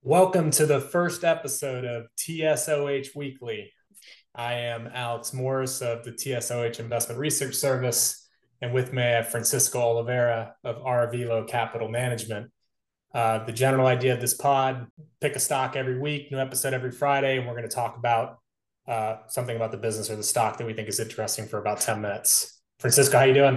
Welcome to the first episode of TSOH Weekly. I am Alex Morris of the TSOH Investment Research Service, and with me I have Francisco Oliveira of RVLO Capital Management. The general idea of this pod: pick a stock every week, new episode every Friday, and we're going to talk about something about the business or the stock that we think is interesting for about 10 minutes. Francisco, how you doing?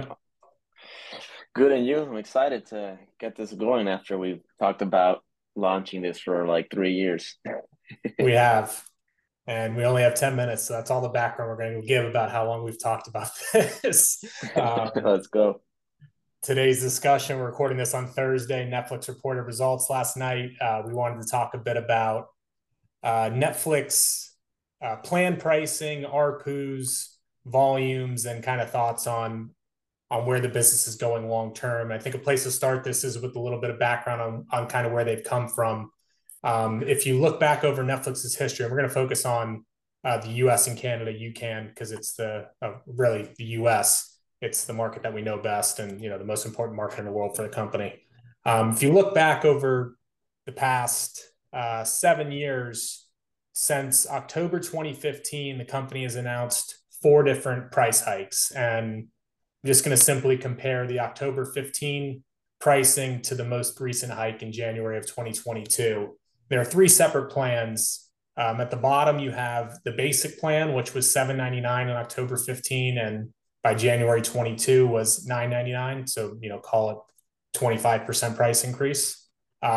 Good, and you? I'm excited to get this going after we've talked about launching this for like 3 years. We have. And we only have 10 minutes. So that's all the background we're going to give about how long we've talked about this. Um, Let's go. Today's discussion, we're recording this on Thursday. Netflix reported results last night. We wanted to talk a bit about Netflix plan pricing, ARPUs, volumes, and kind of thoughts on where the business is going long term. I think a place to start this is with a little bit of background on kind of where they've come from. If you look back over Netflix's history, and we're going to focus on the U.S. and Canada, you can because it's really the U.S. It's the market that we know best, and the most important market in the world for the company. If you look back over the past 7 years, since October 2015, the company has announced four different price hikes, and I'm just going to simply compare the October 15 pricing to the most recent hike in January of 2022. There are three separate plans. At the bottom, you have the basic plan, which was $7.99 on October 15, and by January 22 was $9.99. So, call it 25% price increase.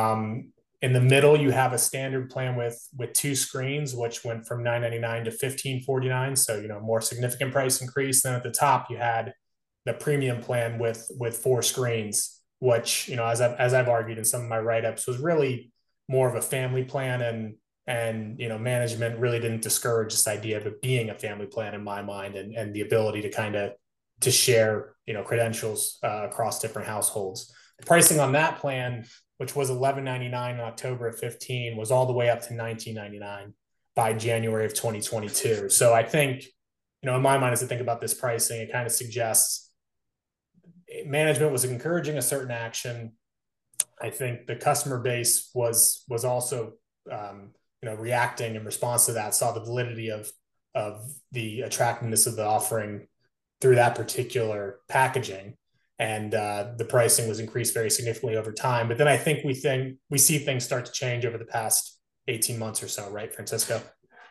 In the middle, you have a standard plan with two screens, which went from $9.99 to $15.49. So, more significant price increase. Then at the top, you had the premium plan with four screens, which as I've argued in some of my write ups was really more of a family plan, and management really didn't discourage this idea of it being a family plan in my mind, and the ability to kind of to share credentials across different households. The pricing on that plan, which was $11.99 in October of 15, was all the way up to $19.99 by January of 2022. So I think in my mind, as I think about this pricing, it kind of suggests management was encouraging a certain action. I think the customer base was also reacting in response to that, saw the validity of the attractiveness of the offering through that particular packaging, and the pricing was increased very significantly over time. But then I think we see things start to change over the past 18 months or so, right, Francisco?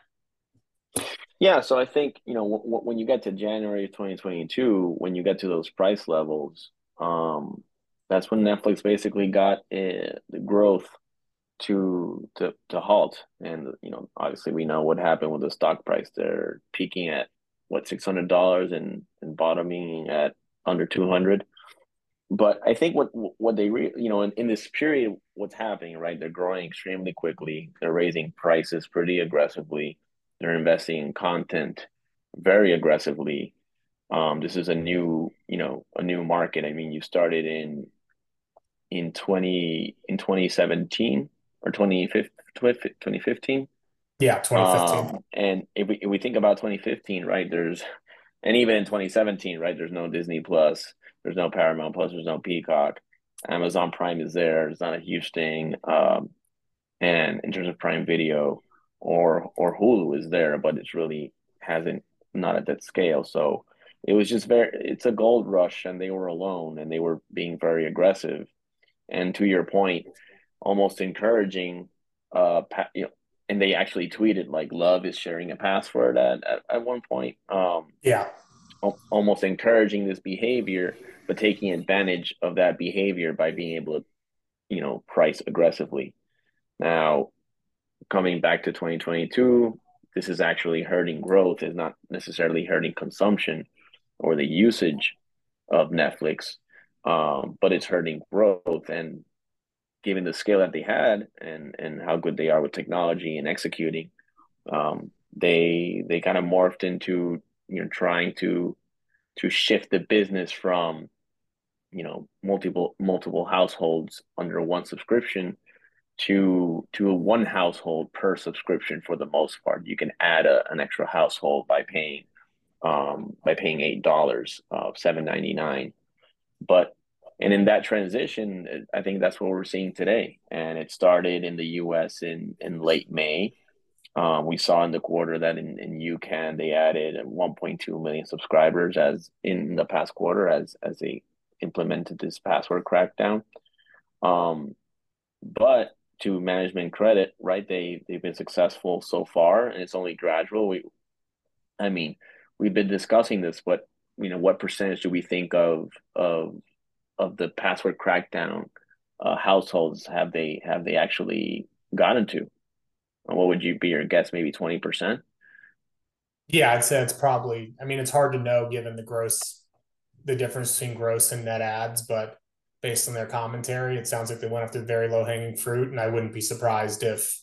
Yeah, so I think, when you get to January 2022, when you get to those price levels, that's when Netflix basically got the growth to halt. And, obviously we know what happened with the stock price. They're peaking at what, $600 and bottoming at under 200. But I think what they in this period, what's happening, right? They're growing extremely quickly. They're raising prices pretty aggressively. They're investing in content very aggressively. This is a new market. I mean, you started in 2017 or 2015. Yeah, 2015. And if we think about 2015, right, and even in 2017, right, there's no Disney Plus, there's no Paramount Plus, there's no Peacock. Amazon Prime is there. It's not a huge thing. And in terms of Prime Video or Hulu is there, but it's really hasn't not at that scale. So it was just it's a gold rush, and they were alone, and they were being very aggressive. And to your point, almost encouraging, and they actually tweeted like Love is sharing a password at one point. Yeah. Almost encouraging this behavior, but taking advantage of that behavior by being able to, price aggressively. Now, coming back to 2022, this is actually hurting growth, is not necessarily hurting consumption or the usage of Netflix, but it's hurting growth. And given the scale that they had and how good they are with technology and executing, they kind of morphed into trying to shift the business from multiple households under one subscription to one household per subscription. For the most part, you can add an extra household by paying $8, $7.99. But And in that transition, I think that's what we're seeing today. And it started in the US in late May. We saw in the quarter that in UCAN they added 1.2 million subscribers as in the past quarter as they implemented this password crackdown. Um, but to management credit, right? They've been successful so far, and it's only gradual. I mean, we've been discussing this, but what percentage do we think of the password crackdown households have they actually gotten to? What would you be your guess? Maybe 20%? Yeah, I'd say it's probably, I mean, it's hard to know given the difference between gross and net ads, but based on their commentary, it sounds like they went after very low hanging fruit. And I wouldn't be surprised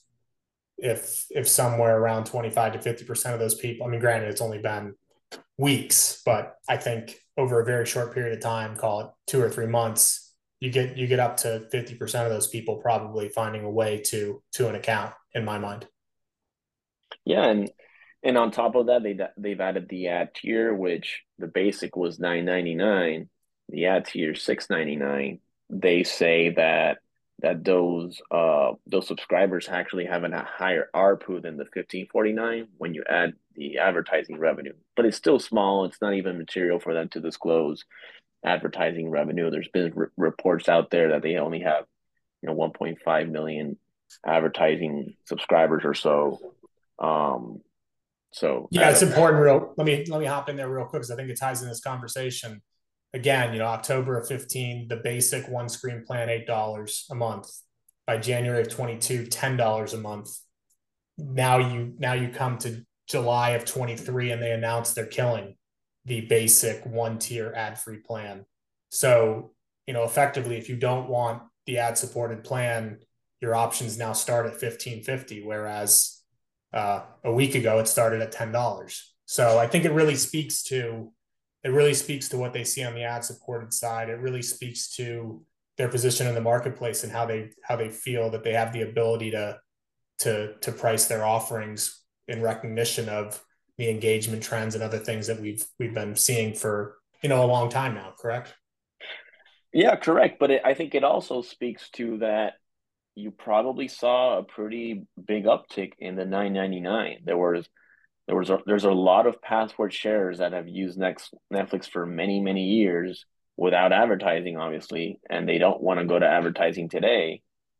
if somewhere around 25 to 50% of those people, I mean, granted, it's only been weeks, but I think over a very short period of time, call it 2 or 3 months, you get up to 50% of those people probably finding a way to an account in my mind. Yeah, and on top of that, they've added the ad tier, which the basic was 9.99, the ad tier 6.99. They say that those subscribers actually have a higher ARPU than the 15.49 when you add the advertising revenue. But it's still small. It's not even material for them to disclose advertising revenue. There's been reports out there that they only have 1.5 million advertising subscribers or so. Um, so Yeah, out it's of important. Real, let me hop in there real quick because I think it ties in this conversation. Again, October of 15, the basic one screen plan, $8 a month. By January of 22, $10 a month. Now you come to July of 23 and they announce they're killing the basic one tier ad free plan. So, effectively, if you don't want the ad supported plan, your options now start at 15.50, whereas a week ago it started at $10. So I think it really speaks to what they see on the ad supported side. It really speaks to their position in the marketplace and how they feel that they have the ability to price their offerings in recognition of the engagement trends and other things that we've been seeing for a long time now. Correct? Yeah, correct. But I think it also speaks to that you probably saw a pretty big uptick in the 9.99. There's a lot of password shares that have used Netflix for many years without advertising, obviously, and they don't want to go to advertising today.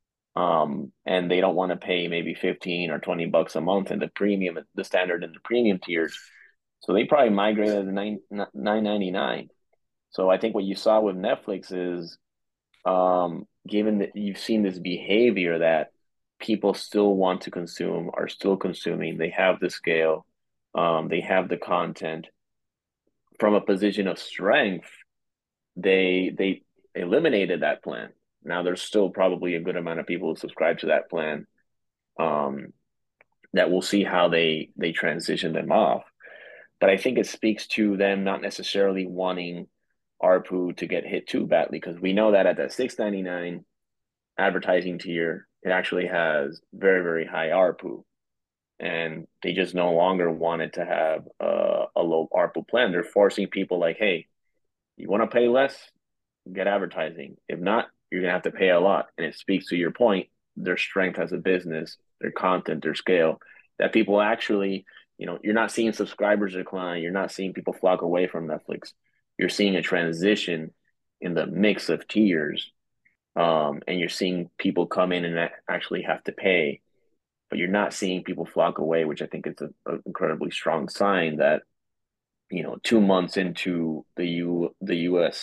And they don't want to pay maybe 15 or $20 a month in the standard and the premium tiers. So they probably migrated to 9.99. So I think what you saw with Netflix is, given that you've seen this behavior that people still want to consume, are still consuming, they have the scale, they have the content from a position of strength, they eliminated that plan. Now there's still probably a good amount of people who subscribe to that plan, um, that we'll see how they transition them off. But I think it speaks to them not necessarily wanting ARPU to get hit too badly because we know that at the 6.99 advertising tier, it actually has very high ARPU, and they just no longer wanted to have a low ARPU plan. They're forcing people like, hey, you want to pay less, get advertising. If not, you're gonna have to pay a lot. And it speaks to your point, their strength as a business, their content, their scale, that people actually, you're not seeing subscribers decline. You're not seeing people flock away from Netflix. You're seeing a transition in the mix of tiers. And you're seeing people come in and actually have to pay, but you're not seeing people flock away, which I think is an incredibly strong sign that 2 months into the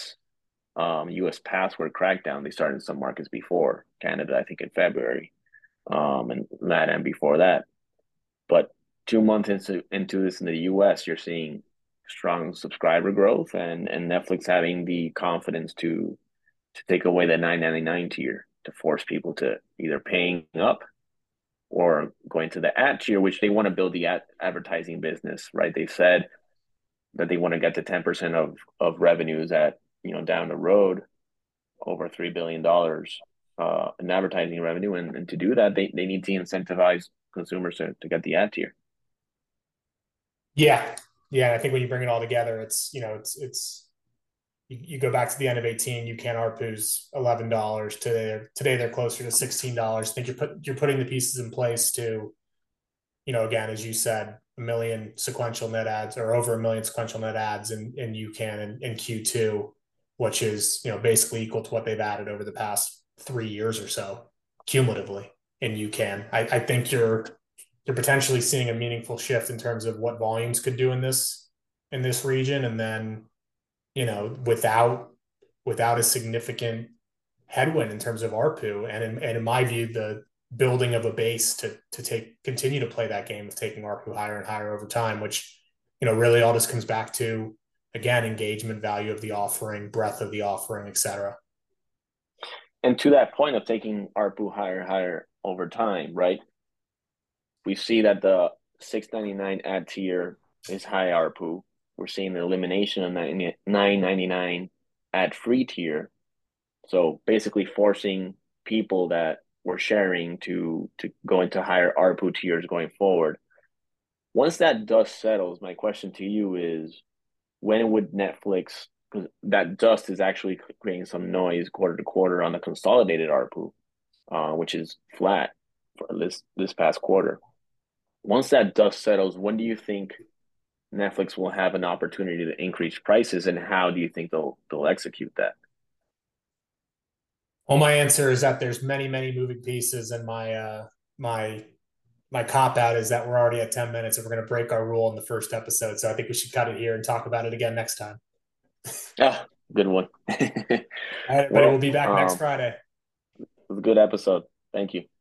U.S. password crackdown. They started in some markets before Canada, I think in February, and LATAM before that. But 2 months into this in the U.S., you're seeing strong subscriber growth and Netflix having the confidence to take away the 9.99 tier to force people to either paying up or going to the ad tier, which they want to build the advertising business, right? They've said that they want to get to 10% of revenues at down the road over $3 billion in advertising revenue, and to do that, they need to incentivize consumers to get the ad tier. Yeah, yeah. I think when you bring it all together, it's you go back to the end of 18, UCAN ARPU's $11. Today they're closer to $16. I think you're putting the pieces in place to, again, as you said, a million sequential net ads or over a million sequential net ads in UCAN in Q2, which is, basically equal to what they've added over the past 3 years or so cumulatively in UCAN. I think you're potentially seeing a meaningful shift in terms of what volumes could do in this region. And then, without a significant headwind in terms of ARPU, and in my view, the building of a base to continue to play that game of taking ARPU higher and higher over time, which, really all this comes back to, again, engagement, value of the offering, breadth of the offering, et cetera. And to that point of taking ARPU higher and higher over time, right? We see that the $6.99 ad tier is high ARPU. We're seeing the elimination of $9.99 ad free tier. So basically forcing people that were sharing to go into higher ARPU tiers going forward. Once that dust settles, my question to you is, when would Netflix, because that dust is actually creating some noise quarter to quarter on the consolidated ARPU, which is flat for this past quarter. Once that dust settles, when do you think Netflix will have an opportunity to increase prices, and how do you think they'll execute that? Well, my answer is that there's many, many moving pieces, and my cop out is that we're already at 10 minutes and we're going to break our rule in the first episode. So I think we should cut it here and talk about it again next time. Ah, good one. All right, everybody, we'll be back next Friday. It was a good episode. Thank you.